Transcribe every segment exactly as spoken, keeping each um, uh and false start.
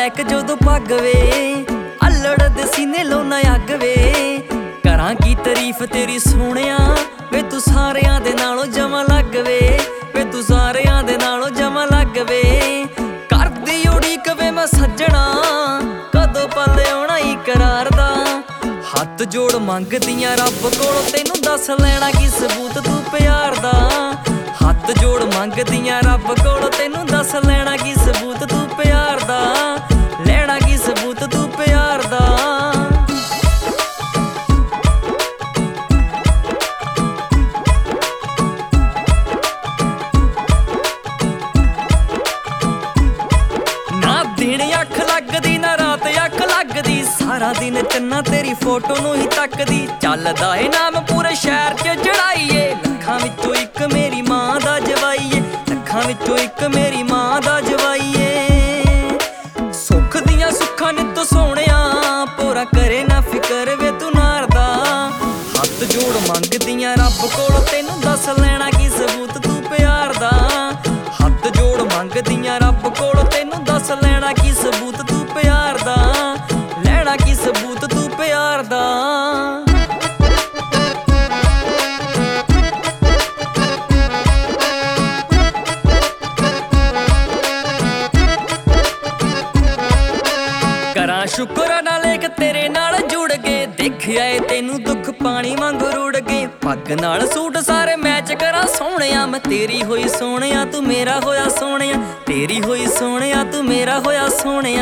ਇੱਕ ਜਦੋਂ ਪੱਗ ਵੇ ਅਲੜ ਦੇ ਸੀਨੇ ਲਾਉਣਾ ਅੱਗ ਵੇ। ਕਰਾਂ ਕੀ ਤਾਰੀਫ ਤੇਰੀ ਸੋਹਣਿਆ ਵੇ ਤੂੰ ਸਾਰਿਆਂ ਦੇ ਨਾਲੋਂ ਜਮਾਂ ਲੱਗ ਵੇ। ਵੇ ਤੂੰ ਸਾਰਿਆਂ ਦੇ ਨਾਲੋਂ ਜਮਾਂ ਲੱਗ ਵੇ। ਕਰਦੀ ਉਡੀਕ ਵੇ ਮੈਂ ਸੱਜਣਾ ਕਦੋਂ ਪਲ ਆਉਣਾ ਈ ਕਰਾਰ ਦਾ। ਹੱਥ ਜੋੜ ਮੰਗਦੀਆਂ ਰੱਬ ਕੋਲੋਂ ਤੈਨੂੰ ਦੱਸ ਲੈਣਾ ਕੀ ਸਬੂਤ ਤੂੰ ਪਿਆਰ ਦਾ। ਹੱਥ ਜੋੜ ਮੰਗਦੀਆਂ ਰੱਬ ਕੋਲੋਂ ਤੈਨੂੰ ਦੱਸ ਲੈਣਾ ਕੀ ਸਬੂਤ ਤੂੰ ਪਿਆਰ ਦਾ। ਲੈਣਾ ਕੀ ਸਬੂਤ ਤੂੰ ਪਿਆਰ ਦਾ। ਨਾ ਦਿਨ ਅੱਖ ਲੱਗਦੀ ਨਾ ਰਾਤ ਅੱਖ ਲੱਗਦੀ, ਸਾਰਾ ਦਿਨ ਚੰਨਾ ਤੇਰੀ ਫੋਟੋ ਨੂੰ ਹੀ ਤੱਕਦੀ। ਚੱਲਦਾ ਏ ਨਾਮ ਪੂਰੇ ਸ਼ਹਿਰ 'ਚ ਚੜਾਈਏ, ਲੱਖਾਂ ਵਿੱਚੋਂ ਇੱਕ ਮੇਰੀ ਮਾਂ ਦਾ ਜਵਾਈਏ। ਲੱਖਾਂ ਵਿੱਚੋਂ ਇੱਕ ਮੇਰੀ ਮਾਂ ਦਾ ਜਵਾਈਏ। ਸੁੱਖ ਦੀਆਂ ਸੁੱਖਾਂ ਨਿੱਤ ਸੋਹਣਿਆ ਪੂਰਾ ਕਰੇ ਨਾ ਫਿਕਰ ਵੇ ਤੂੰ ਨਾਰ ਦਾ। ਹੱਥ ਜੋੜ ਮੰਗਦੀਆਂ ਰੱਬ ਕੋਲੋਂ ਤੈਨੂੰ ਦੱਸ ਲੈਣਾ ਕੀ ਸਬੂਤ ਤੂੰ ਪਿਆਰ ਦਾ। ਹੱਥ ਜੋੜ ਮੰਗਦੀਆਂ ਰੱਬ ਕੋਲੋਂ ਤੈਨੂੰ ਦੱਸ ਲੈਣਾ ਕੀ ਸਬੂਤ ਤੂੰ ਪਿਆਰ ਦਾ। ਲੈਣਾ ਕੀ ਸਬੂਤ ਤੂੰ ਪਿਆਰ ਦਾ। ਕਰਾਂ ਸ਼ੁਕਰ ਨਾ ਲੇਖ ਤੇਰੇ ਨਾਲ ਜੁੜ ਗਏ, ਦੇਖਿਆ ਏ ਤੈਨੂੰ ਦੁੱਖ ਪਾਣੀ ਵਾਂਗ ਰੁੜ ਗਏ। ਪੱਗ ਨਾਲ ਸੂਟ ਸਾਰੇ ਮੈਚ ਕਰਾਂ ਸੋਹਣਿਆ, ਮੈਂ ਤੇਰੀ ਹੋਈ ਸੋਹਣਿਆ ਤੂੰ ਮੇਰਾ ਹੋਇਆ ਸੋਹਣਿਆ। ਤੇਰੀ ਹੋਈ ਸੋਹਣਿਆ ਤੂੰ ਮੇਰਾ ਹੋਇਆ ਸੋਹਣਿਆ।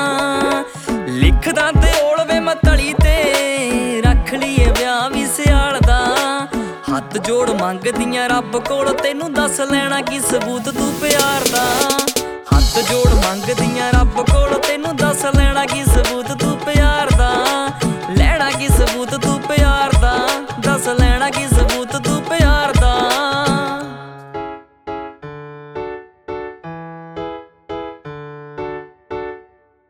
ਲਿਖਦਾ ਤੇ ਓਲਵੇ ਮੈਂ ਤਲੀ ਤੇ ਰੱਖ ਲਈਏ ਵਿਆਹ ਵੀ ਸਿਆਲ ਦਾ। ਹੱਥ ਜੋੜ ਮੰਗਦੀਆਂ ਰੱਬ ਕੋਲੋਂ ਤੈਨੂੰ ਦੱਸ ਲੈਣਾ ਕੀ ਸਬੂਤ ਤੂੰ ਪਿਆਰ ਦਾ। ਹੱਥ ਜੋੜ ਮੰਗਦੀਆਂ ਰੱਬ ਕੋਲੋਂ ਤੈਨੂੰ ਦੱਸ ਲੈਣਾ ਕੀ